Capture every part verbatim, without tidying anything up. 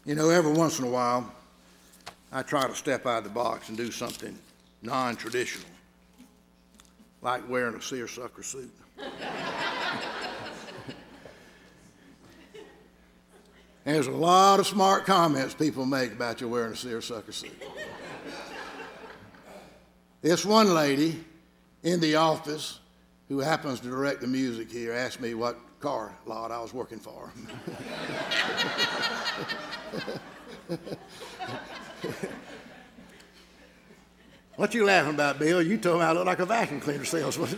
You know, every once in a while, I try to step out of the box and do something non-traditional, like wearing a seersucker suit. There's a lot of smart comments people make about you wearing a seersucker suit. This one lady in the office who happens to direct the music here asked me what car lot I was working for. What you laughing about, Bill? You told me I look like a vacuum cleaner salesman.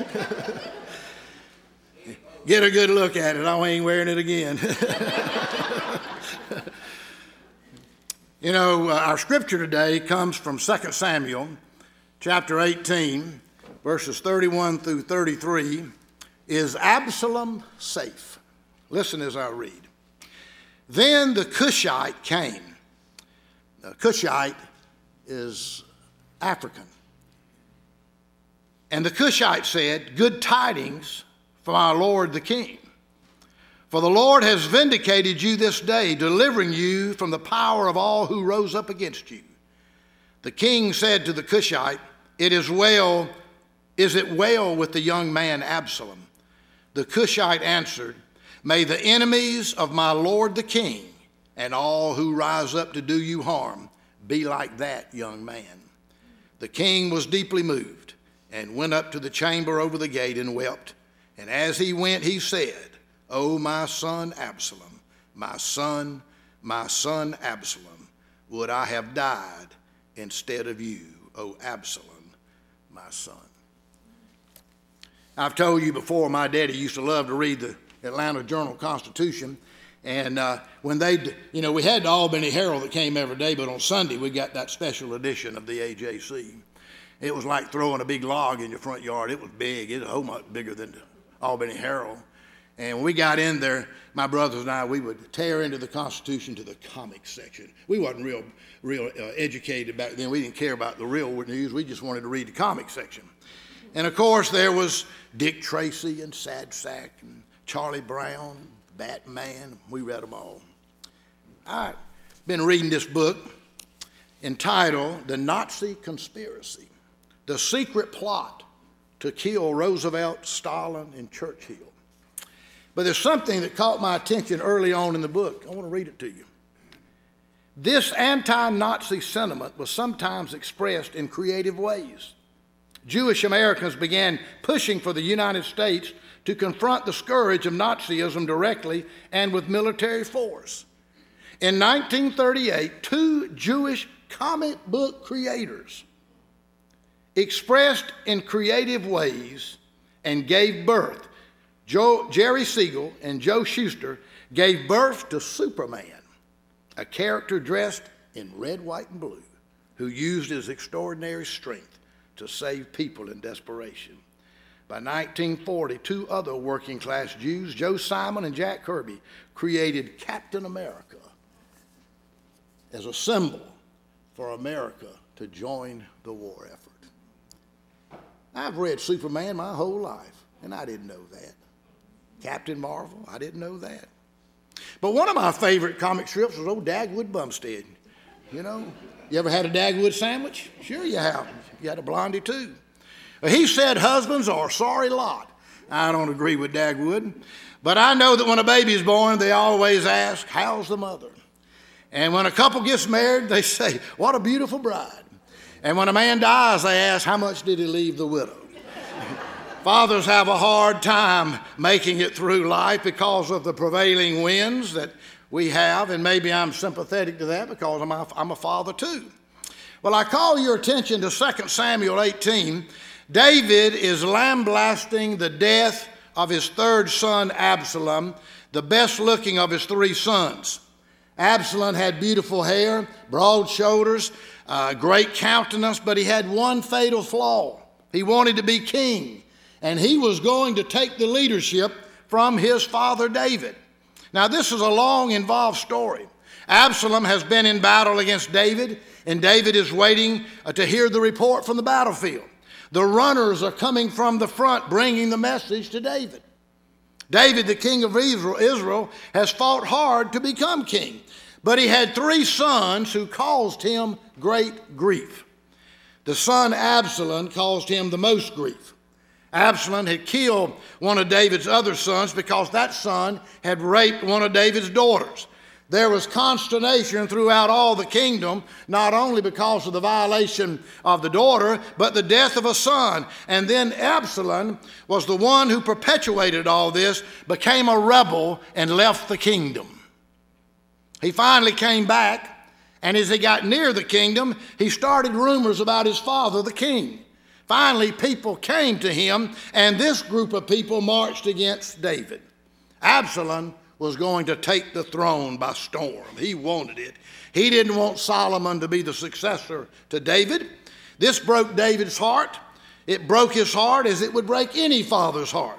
Get a good look at it. I ain't wearing it again. You know, uh, our scripture today comes from Second Samuel, chapter eighteen, verses thirty-one through thirty-three. Is Absalom safe? Listen as I read. Then the Cushite came. The Cushite is African. And the Cushite said, "Good tidings from our Lord the king. For the Lord has vindicated you this day, delivering you from the power of all who rose up against you." The king said to the Cushite, "It is well, is it well with the young man Absalom?" The Cushite answered, "May the enemies of my lord the king and all who rise up to do you harm be like that young man." The king was deeply moved and went up to the chamber over the gate and wept. And as he went, he said, "O my son Absalom, my son, my son Absalom, would I have died instead of you, O Absalom, my son." I've told you before, my daddy used to love to read the Atlanta Journal-Constitution. And uh, when they, you know, we had the Albany Herald that came every day, but on Sunday we got that special edition of the A J C. It was like throwing a big log in your front yard. It was big. It was a whole lot bigger than the Albany Herald. And when we got in there, my brothers and I, we would tear into the Constitution to the comic section. We wasn't real, real uh, educated back then. We didn't care about the real news. We just wanted to read the comic section. And of course, there was Dick Tracy and Sad Sack and Charlie Brown, Batman. We read them all. I've been reading this book entitled The Nazi Conspiracy, The Secret Plot to Kill Roosevelt, Stalin, and Churchill. But there's something that caught my attention early on in the book. I want to read it to you. This anti-Nazi sentiment was sometimes expressed in creative ways. Jewish Americans began pushing for the United States to confront the scourge of Nazism directly and with military force. In nineteen thirty-eight, two Jewish comic book creators expressed in creative ways and gave birth. Joe, Jerry Siegel and Joe Shuster gave birth to Superman, a character dressed in red, white, and blue, who used his extraordinary strength to save people in desperation. By nineteen forty, two other working-class Jews, Joe Simon and Jack Kirby, created Captain America as a symbol for America to join the war effort. I've read Superman my whole life, and I didn't know that. Captain Marvel, I didn't know that. But one of my favorite comic strips was old Dagwood Bumstead. You know, you ever had a Dagwood sandwich? Sure you have. You had a Blondie too. He said husbands are a sorry lot. I don't agree with Dagwood, but I know that when a baby is born, they always ask, "How's the mother?" And when a couple gets married, they say, "What a beautiful bride." And when a man dies, they ask, "How much did he leave the widow?" Fathers have a hard time making it through life because of the prevailing winds that we have, and maybe I'm sympathetic to that because I'm a, I'm a father too. Well, I call your attention to Second Samuel eighteen. David is lambasting the death of his third son, Absalom, the best looking of his three sons. Absalom had beautiful hair, broad shoulders, uh, great countenance, but he had one fatal flaw. He wanted to be king, and he was going to take the leadership from his father David. Now, this is a long, involved story. Absalom has been in battle against David, and David is waiting uh, to hear the report from the battlefield. The runners are coming from the front, bringing the message to David. David, the king of Israel, Israel has fought hard to become king, But he had three sons who caused him great grief. The son Absalom caused him the most grief. Absalom had killed one of David's other sons because that son had raped one of David's daughters. There was consternation throughout all the kingdom, not only because of the violation of the daughter, but the death of a son. And then Absalom was the one who perpetuated all this, became a rebel, and left the kingdom. He finally came back, and as he got near the kingdom, he started rumors about his father, the king. Finally, people came to him, and this group of people marched against David. Absalom was going to take the throne by storm. He wanted it. He didn't want Solomon to be the successor to David. This broke David's heart. It broke his heart as it would break any father's heart.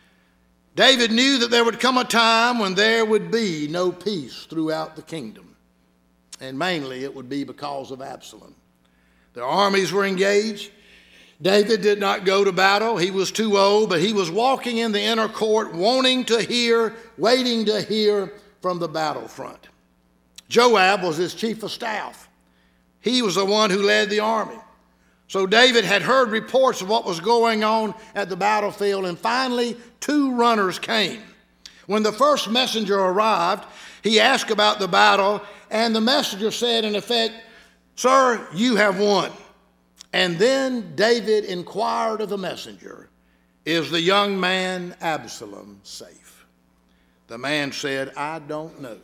David knew that there would come a time when there would be no peace throughout the kingdom. And mainly it would be because of Absalom. Their armies were engaged. David did not go to battle. He was too old, but he was walking in the inner court, wanting to hear, waiting to hear from the battlefront. Joab was his chief of staff. He was the one who led the army. So David had heard reports of what was going on at the battlefield, and finally two runners came. When the first messenger arrived, he asked about the battle, and the messenger said, in effect, "Sir, you have won." And then David inquired of the messenger, "Is the young man Absalom safe?" The man said, "I don't know."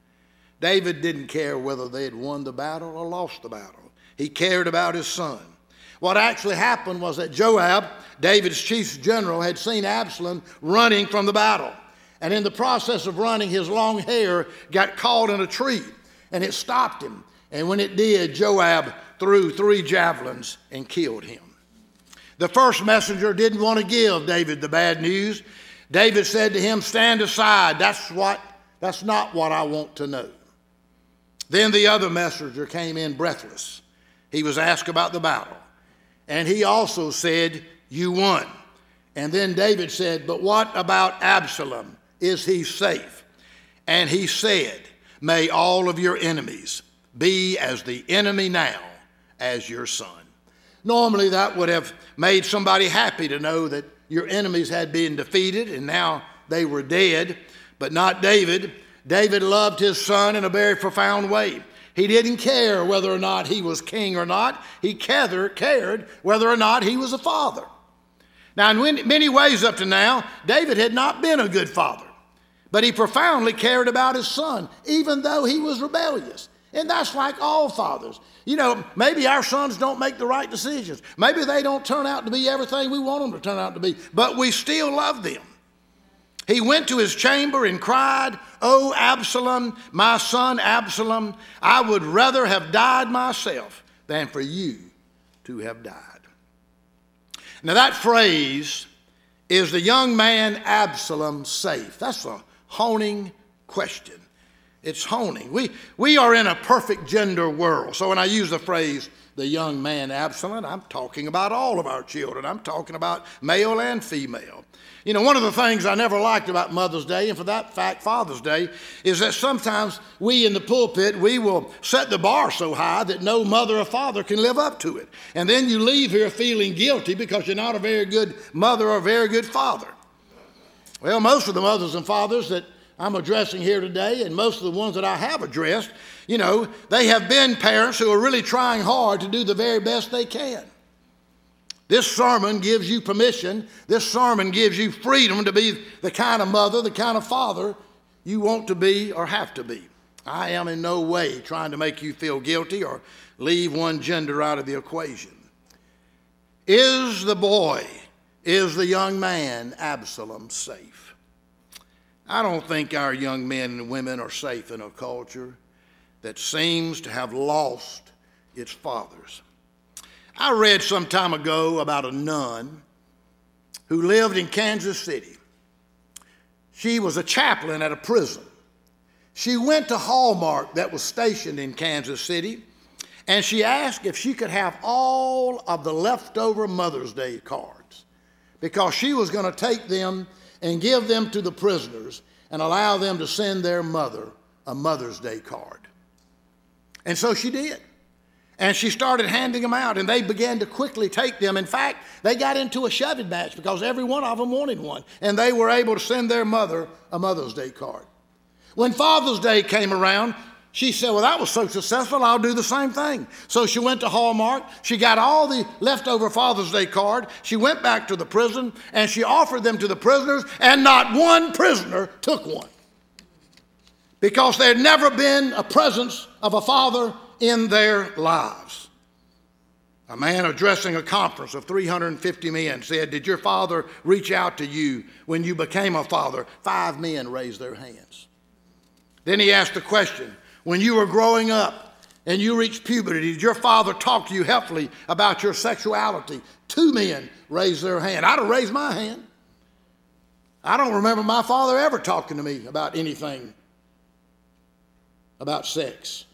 David didn't care whether they had won the battle or lost the battle. He cared about his son. What actually happened was that Joab, David's chief general, had seen Absalom running from the battle. And in the process of running, his long hair got caught in a tree, and it stopped him. And when it did, Joab threw three javelins and killed him. The first messenger didn't want to give David the bad news. David said to him, "Stand aside. That's what, that's not what I want to know." Then the other messenger came in breathless. He was asked about the battle. And he also said, "You won." And then David said, "But what about Absalom? Is he safe?" And he said, "May all of your enemies be as the enemy now as your son." Normally that would have made somebody happy to know that your enemies had been defeated and now they were dead, but not David. David loved his son in a very profound way. He didn't care whether or not he was king or not. He cared whether or not he was a father. Now, in many ways up to now, David had not been a good father, but he profoundly cared about his son, even though he was rebellious. And that's like all fathers. You know, maybe our sons don't make the right decisions. Maybe they don't turn out to be everything we want them to turn out to be, but we still love them. He went to his chamber and cried, "Oh, Absalom, my son Absalom, I would rather have died myself than for you to have died." Now that phrase, "Is the young man Absalom safe?" That's a honing question. It's honing. We, we are in a perfect gender world. So when I use the phrase, "the young man Absalom," I'm talking about all of our children. I'm talking about male and female. You know, one of the things I never liked about Mother's Day, and for that fact Father's Day, is that sometimes we in the pulpit, we will set the bar so high that no mother or father can live up to it. And then you leave here feeling guilty because you're not a very good mother or a very good father. Well, most of the mothers and fathers that I'm addressing here today, and most of the ones that I have addressed, you know, they have been parents who are really trying hard to do the very best they can. This sermon gives you permission. This sermon gives you freedom to be the kind of mother, the kind of father you want to be or have to be. I am in no way trying to make you feel guilty or leave one gender out of the equation. Is the boy, is the young man Absalom safe? I don't think our young men and women are safe in a culture that seems to have lost its fathers. I read some time ago about a nun who lived in Kansas City. She was a chaplain at a prison. She went to Hallmark that was stationed in Kansas City, and she asked if she could have all of the leftover Mother's Day cards because she was going to take them and give them to the prisoners and allow them to send their mother a Mother's Day card. And so she did. And she started handing them out, and they began to quickly take them. In fact, they got into a shoving match because every one of them wanted one, and they were able to send their mother a Mother's Day card. When Father's Day came around, she said, well, that was so successful, I'll do the same thing. So she went to Hallmark. She got all the leftover Father's Day card. She went back to the prison, and she offered them to the prisoners, and not one prisoner took one, because there had never been a presence of a father in their lives. A man addressing a conference of three hundred fifty men said, did your father reach out to you when you became a father? Five men raised their hands. Then he asked the question, when you were growing up and you reached puberty, did your father talk to you helpfully about your sexuality? Two men raised their hand. I'd have raised my hand. I don't remember my father ever talking to me about anything about sex.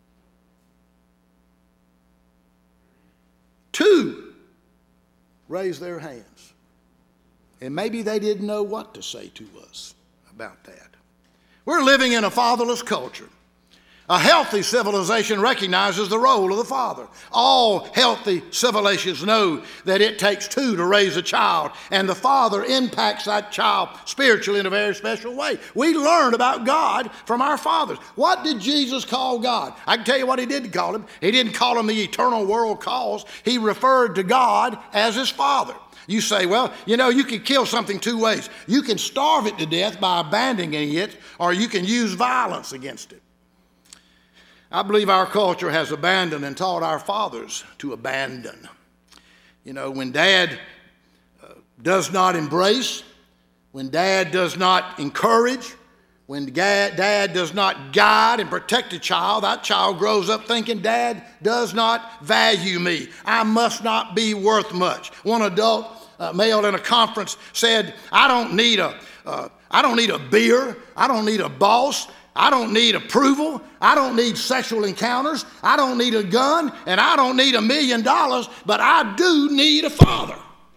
Two raised their hands. And maybe they didn't know what to say to us about that. We're living in a fatherless culture. A healthy civilization recognizes the role of the father. All healthy civilizations know that it takes two to raise a child, and the father impacts that child spiritually in a very special way. We learn about God from our fathers. What did Jesus call God? I can tell you what he did call him. He didn't call him the eternal world cause. He referred to God as his father. You say, well, you know, you can kill something two ways. You can starve it to death by abandoning it, or you can use violence against it. I believe our culture has abandoned and taught our fathers to abandon. You know, when dad uh, does not embrace, when dad does not encourage, when dad, dad does not guide and protect a child, that child grows up thinking dad does not value me. I must not be worth much. One adult uh, male in a conference said, I don't need a, uh, I don't need a beer. I don't need a boss. I don't need approval. I don't need sexual encounters. I don't need a gun, and I don't need a million dollars, but I do need a father.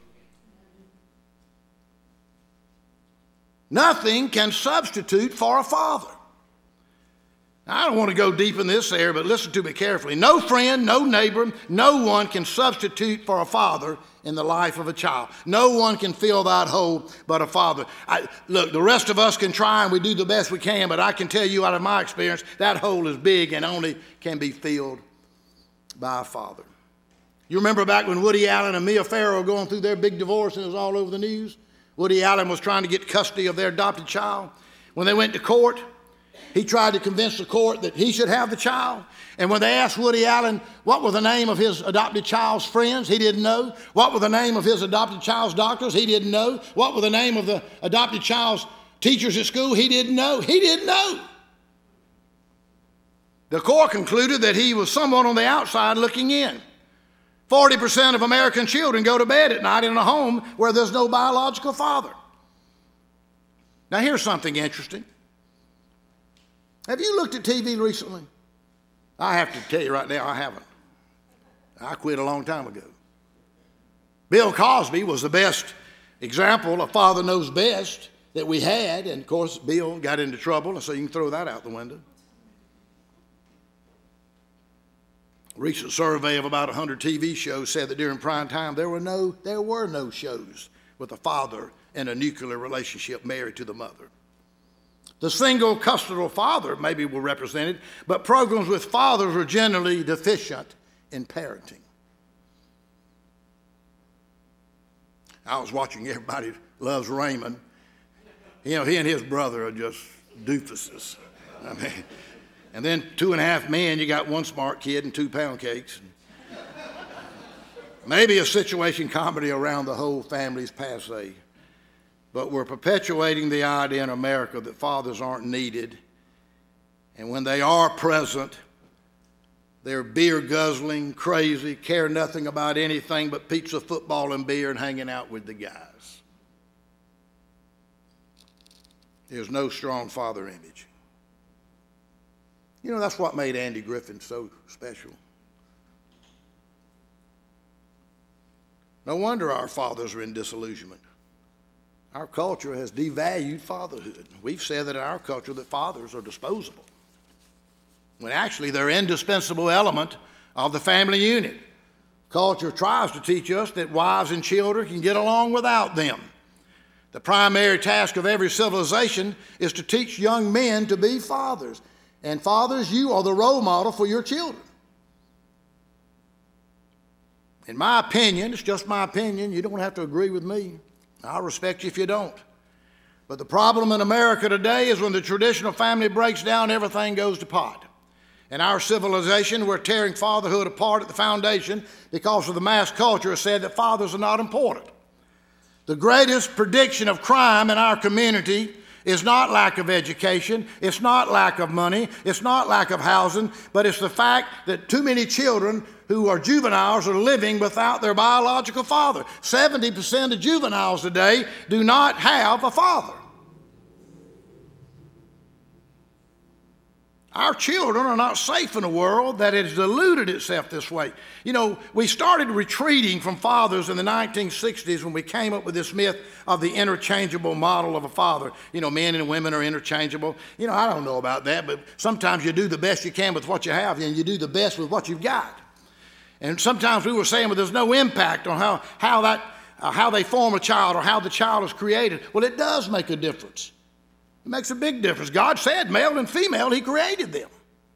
Nothing can substitute for a father. Now, I don't want to go deep in this area, but listen to me carefully. No friend, no neighbor, no one can substitute for a father in the life of a child. No one can fill that hole but a father. I, look, the rest of us can try and we do the best we can, but I can tell you out of my experience, that hole is big and only can be filled by a father. You remember back when Woody Allen and Mia Farrow were going through their big divorce and it was all over the news? Woody Allen was trying to get custody of their adopted child. When they went to court, he tried to convince the court that he should have the child. And when they asked Woody Allen what was the name of his adopted child's friends, he didn't know. What was the name of his adopted child's doctors, he didn't know. What was the name of the adopted child's teachers at school, he didn't know. He didn't know. The court concluded that he was someone on the outside looking in. forty percent of American children go to bed at night in a home where there's no biological father. Now here's something interesting. Have you looked at T V recently? I have to tell you right now, I haven't. I quit a long time ago. Bill Cosby was the best example of Father Knows Best that we had, and of course Bill got into trouble, and so you can throw that out the window. A recent survey of about one hundred T V shows said that during prime time there were no, there were no shows with a father in a nuclear relationship married to the mother. The single custodial father maybe were represented, but programs with fathers were generally deficient in parenting. I was watching Everybody Loves Raymond. You know, he and his brother are just doofuses. I mean, and then Two and a Half Men, you got one smart kid and two pound cakes. Maybe a situation comedy around the whole family's passe. But we're perpetuating the idea in America that fathers aren't needed. And when they are present, they're beer guzzling, crazy, care nothing about anything but pizza, football, and beer and hanging out with the guys. There's no strong father image. You know, that's what made Andy Griffin so special. No wonder our fathers are in disillusionment. Our culture has devalued fatherhood. We've said that in our culture that fathers are disposable. when actually they're an indispensable element of the family unit. Culture tries to teach us that wives and children can get along without them. The primary task of every civilization is to teach young men to be fathers. And fathers, you are the role model for your children. In my opinion, it's just my opinion, you don't have to agree with me. I'll respect you if you don't. But the problem in America today is when the traditional family breaks down, everything goes to pot. In our civilization, we're tearing fatherhood apart at the foundation because of the mass culture has said that fathers are not important. The greatest prediction of crime in our community is not lack of education, it's not lack of money, it's not lack of housing, but it's the fact that too many children who are juveniles are living without their biological father. seventy percent of juveniles today do not have a father. Our children are not safe in a world that has deluded itself this way. You know, we started retreating from fathers in the nineteen sixties when we came up with this myth of the interchangeable model of a father. You know, men and women are interchangeable. You know, I don't know about that, but sometimes you do the best you can with what you have, and you do the best with what you've got. And sometimes we were saying, well, there's no impact on how, how, that, uh, how they form a child or how the child is created. Well, it does make a difference. It makes a big difference. God said male and female, he created them.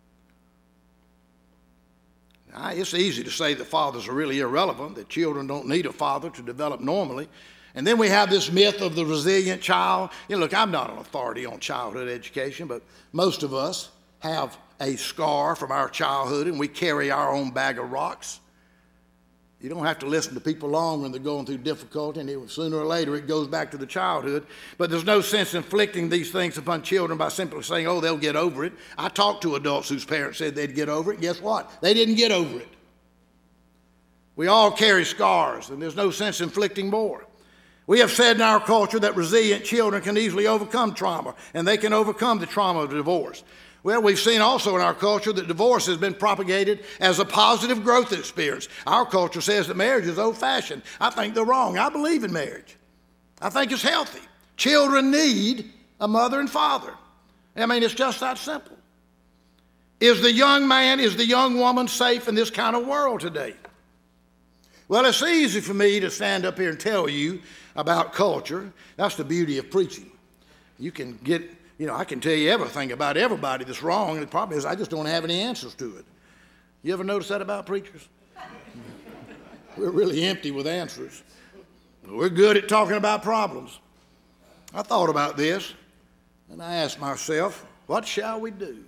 Now, it's easy to say that fathers are really irrelevant, that children don't need a father to develop normally. And then we have this myth of the resilient child. You know, look, I'm not an authority on childhood education, but most of us have a scar from our childhood and we carry our own bag of rocks. You don't have to listen to people long when they're going through difficulty, and it, sooner or later it goes back to the childhood. But there's no sense inflicting these things upon children by simply saying, oh, they'll get over it. I talked to adults whose parents said they'd get over it. Guess what? They didn't get over it. We all carry scars, and there's no sense inflicting more. We have said in our culture that resilient children can easily overcome trauma, and they can overcome the trauma of divorce. Well, we've seen also in our culture that divorce has been propagated as a positive growth experience. Our culture says that marriage is old-fashioned. I think they're wrong. I believe in marriage. I think it's healthy. Children need a mother and father. I mean, it's just that simple. Is the young man, is the young woman safe in this kind of world today? Well, it's easy for me to stand up here and tell you about culture. That's the beauty of preaching. You can get... You know, I can tell you everything about everybody that's wrong, and the problem is I just don't have any answers to it. You ever notice that about preachers? We're really empty with answers. We're good at talking about problems. I thought about this, and I asked myself, what shall we do?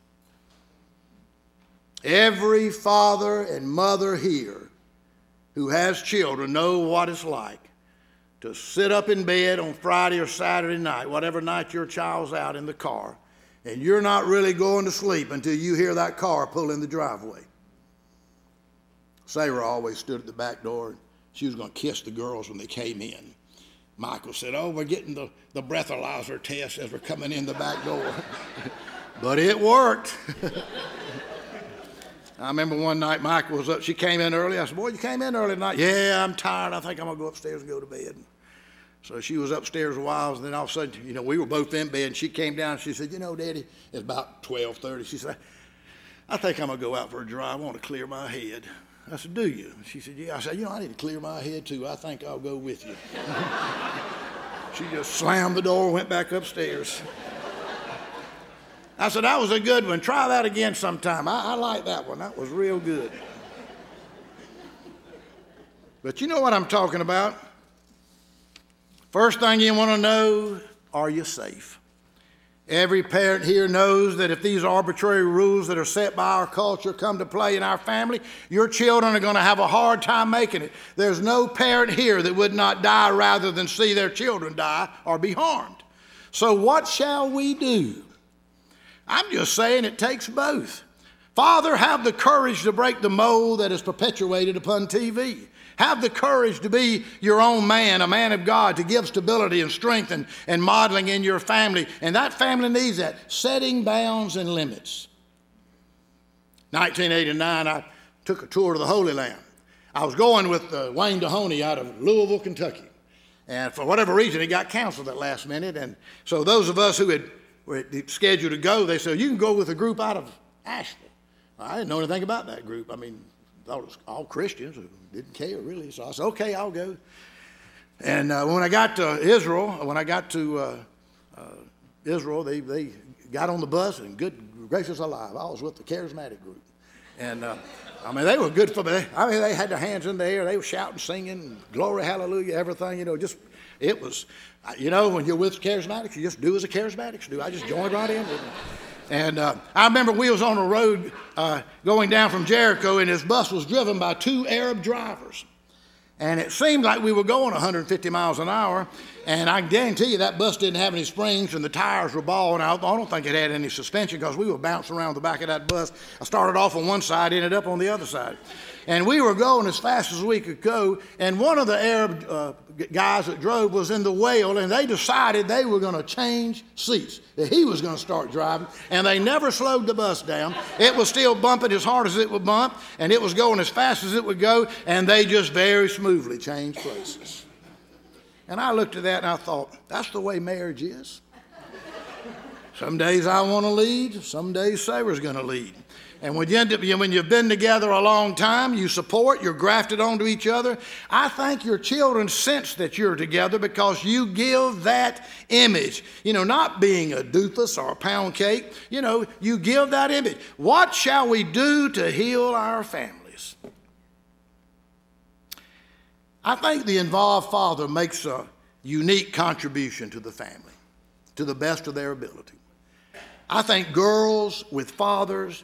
Every father and mother here who has children know what it's like to sit up in bed on Friday or Saturday night, whatever night your child's out in the car, and you're not really going to sleep until you hear that car pull in the driveway. Sarah always stood at the back door, and she was going to kiss the girls when they came in. Michael said, oh, we're getting the, the breathalyzer test as we're coming in the back door. But it worked. I remember one night Michael was up. She came in early. I said, boy, you came in early tonight. Yeah, I'm tired. I think I'm going to go upstairs and go to bed. So she was upstairs a while, and then all of a sudden, you know, we were both in bed, and she came down, and she said, you know, Daddy, it's about twelve thirty. She said, I think I'm going to go out for a drive. I want to clear my head. I said, do you? She said, yeah. I said, you know, I need to clear my head, too. I think I'll go with you. She just slammed the door and went back upstairs. I said, that was a good one. Try that again sometime. I, I like that one. That was real good. But you know what I'm talking about. First thing you want to know, are you safe? Every parent here knows that if these arbitrary rules that are set by our culture come to play in our family, your children are going to have a hard time making it. There's no parent here that would not die rather than see their children die or be harmed. So what shall we do? I'm just saying it takes both. Father, have the courage to break the mold that is perpetuated upon T V. Have the courage to be your own man, a man of God, to give stability and strength and, and modeling in your family. And that family needs that, setting bounds and limits. nineteen eighty-nine, I took a tour to the Holy Land. I was going with uh, Wayne Dehoney out of Louisville, Kentucky. And for whatever reason, it got canceled at last minute. And so those of us who had were scheduled to go, they said, you can go with a group out of Asheville. I didn't know anything about that group. I mean, I thought it was all Christians who didn't care really. So I said, okay, I'll go. And uh, when I got to Israel, when I got to uh, uh, Israel, they, they got on the bus, and good gracious alive, I was with the charismatic group. And uh, I mean, they were good for me. I mean, they had their hands in the air. They were shouting, singing, glory, hallelujah, everything. You know, just, it was, you know, when you're with charismatics, you just do as the charismatics do. I just joined right in with them. And uh, I remember we was on a road uh, going down from Jericho, and this bus was driven by two Arab drivers. And it seemed like we were going one hundred fifty miles an hour, and I can guarantee you that bus didn't have any springs, and the tires were balling out. I don't think it had any suspension because we were bouncing around the back of that bus. I started off on one side, ended up on the other side. And we were going as fast as we could go, and one of the Arab uh, guys that drove was in the wheel, and they decided they were going to change seats, that he was going to start driving, and they never slowed the bus down. It was still bumping as hard as it would bump, and it was going as fast as it would go, and they just very smoothly changed places. And I looked at that and I thought, that's the way marriage is. Some days I want to lead, some days Sarah's going to lead. And when, you end up, when you've been together a long time, you support, you're grafted onto each other. I think your children sense that you're together because you give that image. You know, not being a doofus or a pound cake. You know, you give that image. What shall we do to heal our families? I think the involved father makes a unique contribution to the family, to the best of their ability. I think girls with fathers,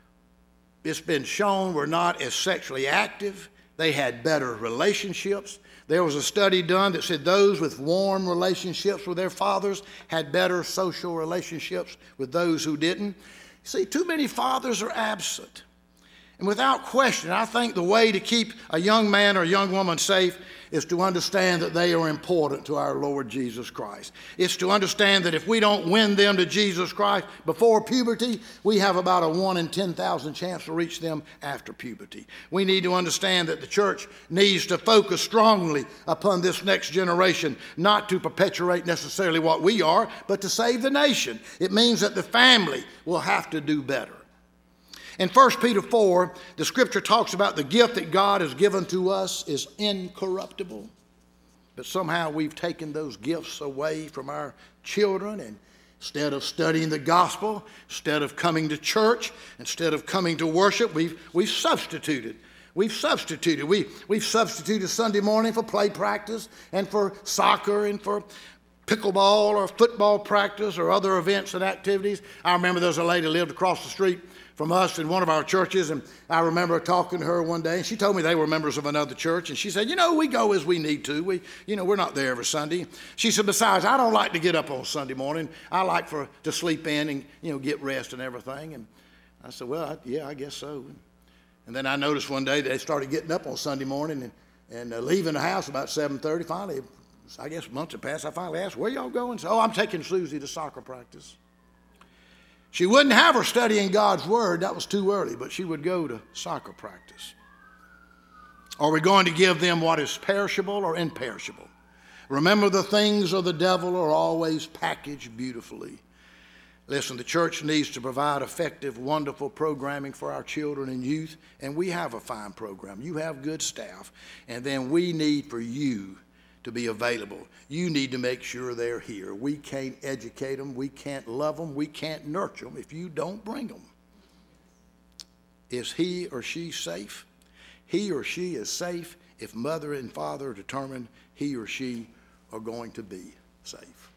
it's been shown, were not as sexually active. They had better relationships. There was a study done that said those with warm relationships with their fathers had better social relationships with those who didn't. See, too many fathers are absent. And without question, I think the way to keep a young man or a young woman safe is to understand that they are important to our Lord Jesus Christ. It's to understand that if we don't win them to Jesus Christ before puberty, we have about a one in ten thousand chance to reach them after puberty. We need to understand that the church needs to focus strongly upon this next generation, not to perpetuate necessarily what we are, but to save the nation. It means that the family will have to do better. In First Peter four, the scripture talks about the gift that God has given to us is incorruptible. But somehow we've taken those gifts away from our children, and instead of studying the gospel, instead of coming to church, instead of coming to worship, we've, we've substituted. We've substituted. We, we've substituted Sunday morning for play practice and for soccer and for pickleball or football practice or other events and activities. I remember there was a lady who lived across the street from us in one of our churches, and I remember talking to her one day, and she told me they were members of another church, and she said, you know, we go as we need to. We, you know, we're not there every Sunday. She said, besides, I don't like to get up on Sunday morning. I like for to sleep in and, you know, get rest and everything. And I said, well, I, yeah, I guess so. And then I noticed one day they started getting up on Sunday morning and, and uh, leaving the house about seven thirty. Finally, I guess months had passed, I finally asked, where y'all going? So, oh, I'm taking Susie to soccer practice. She wouldn't have her studying God's Word. That was too early, but she would go to soccer practice. Are we going to give them what is perishable or imperishable? Remember, the things of the devil are always packaged beautifully. Listen, the church needs to provide effective, wonderful programming for our children and youth, and we have a fine program. You have good staff, and then we need for you to be available. You need to make sure they're here. We can't educate them. We can't love them. We can't nurture them if you don't bring them. Is he or she safe? He or she is safe if mother and father determine he or she are going to be safe.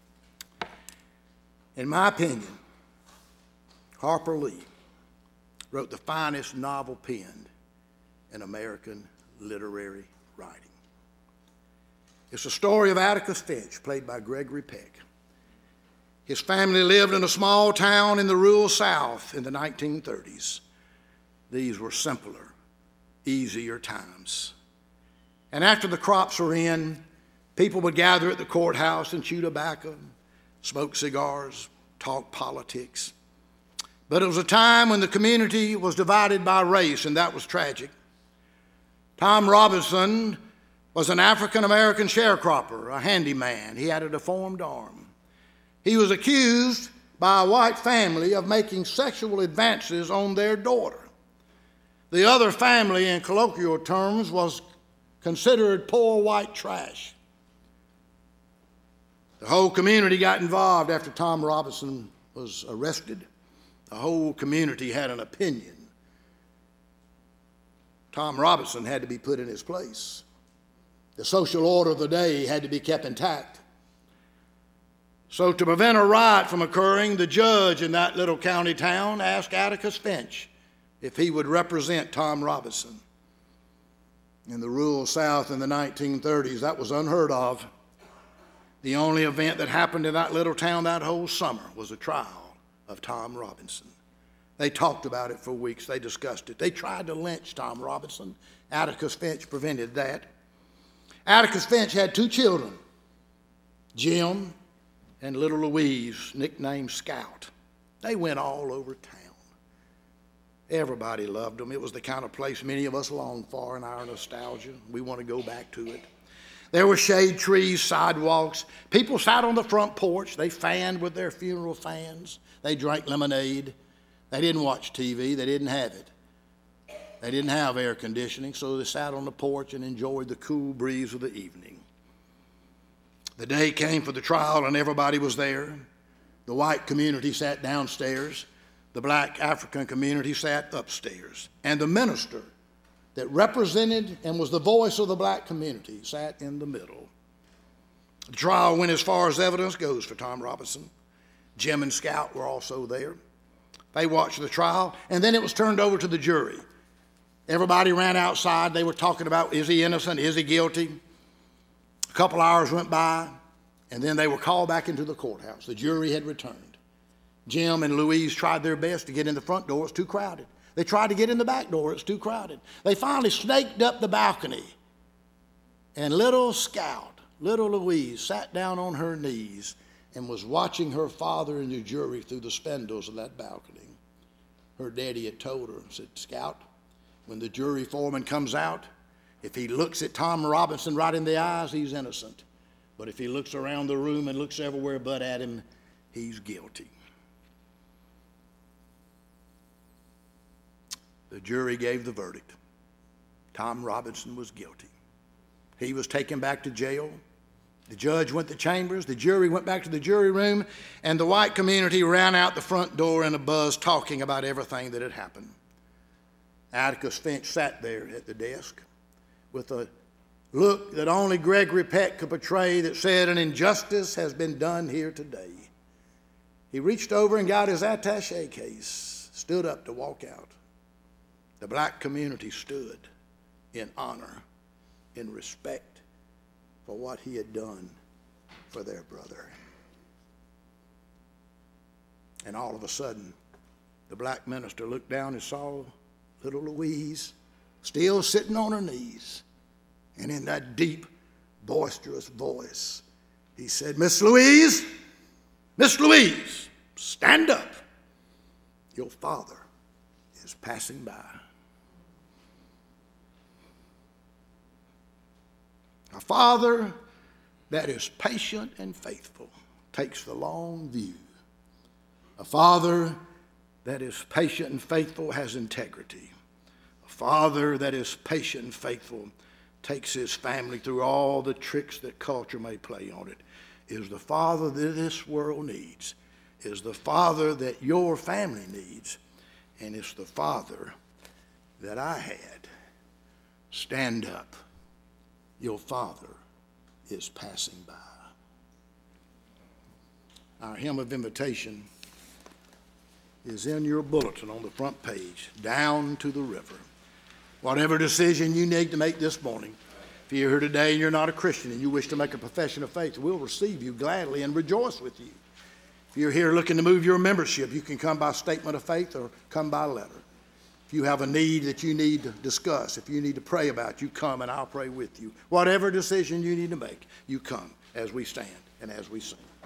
In my opinion, Harper Lee wrote the finest novel penned in American literary writing. It's a story of Atticus Finch, played by Gregory Peck. His family lived in a small town in the rural South in the nineteen thirties. These were simpler, easier times. And after the crops were in, people would gather at the courthouse and chew tobacco, smoke cigars, talk politics. But it was a time when the community was divided by race, and that was tragic. Tom Robinson was an African-American sharecropper, a handyman. He had a deformed arm. He was accused by a white family of making sexual advances on their daughter. The other family, in colloquial terms, was considered poor white trash. The whole community got involved after Tom Robinson was arrested. The whole community had an opinion. Tom Robinson had to be put in his place. The social order of the day had to be kept intact. So to prevent a riot from occurring, the judge in that little county town asked Atticus Finch if he would represent Tom Robinson. In the rural South in the nineteen thirties, that was unheard of. The only event that happened in that little town that whole summer was a trial of Tom Robinson. They talked about it for weeks. They discussed it. They tried to lynch Tom Robinson. Atticus Finch prevented that. Atticus Finch had two children, Jim and little Louise, nicknamed Scout. They went all over town. Everybody loved them. It was the kind of place many of us long for in our nostalgia. We want to go back to it. There were shade trees, sidewalks. People sat on the front porch. They fanned with their funeral fans. They drank lemonade. They didn't watch T V. They didn't have it. They didn't have air conditioning, so they sat on the porch and enjoyed the cool breeze of the evening. The day came for the trial, and everybody was there. The white community sat downstairs. The black African community sat upstairs. And the minister that represented and was the voice of the black community sat in the middle. The trial went as far as evidence goes for Tom Robinson. Jim and Scout were also there. They watched the trial, and then it was turned over to the jury. Everybody ran outside. They were talking about, is he innocent? Is he guilty? A couple hours went by, and then they were called back into the courthouse. The jury had returned. Jim and Louise tried their best to get in the front door. It's too crowded. They tried to get in the back door. It's too crowded. They finally snaked up the balcony, and little Scout, little Louise, sat down on her knees and was watching her father and the jury through the spindles of that balcony. Her daddy had told her, said, Scout, when the jury foreman comes out, if he looks at Tom Robinson right in the eyes, he's innocent. But if he looks around the room and looks everywhere but at him, he's guilty. The jury gave the verdict. Tom Robinson was guilty. He was taken back to jail. The judge went to chambers. The jury went back to the jury room, and the white community ran out the front door in a buzz talking about everything that had happened. Atticus Finch sat there at the desk with a look that only Gregory Peck could portray that said, an injustice has been done here today. He reached over and got his attaché case, stood up to walk out. The black community stood in honor, in respect for what he had done for their brother. And all of a sudden, the black minister looked down and saw little Louise still sitting on her knees. And in that deep, boisterous voice, he said, Miss Louise, Miss Louise, stand up. Your father is passing by. A father that is patient and faithful takes the long view. A father that is patient and faithful has integrity. A father that is patient and faithful takes his family through all the tricks that culture may play on it. Is the father that this world needs. Is the father that your family needs. And it's the father that I had. Stand up. Your father is passing by. Our hymn of invitation is in your bulletin on the front page, Down to the River. Whatever decision you need to make this morning, if you're here today and you're not a Christian and you wish to make a profession of faith, we'll receive you gladly and rejoice with you. If you're here looking to move your membership, you can come by statement of faith or come by letter. If you have a need that you need to discuss, if you need to pray about, you come and I'll pray with you. Whatever decision you need to make, you come as we stand and as we sing.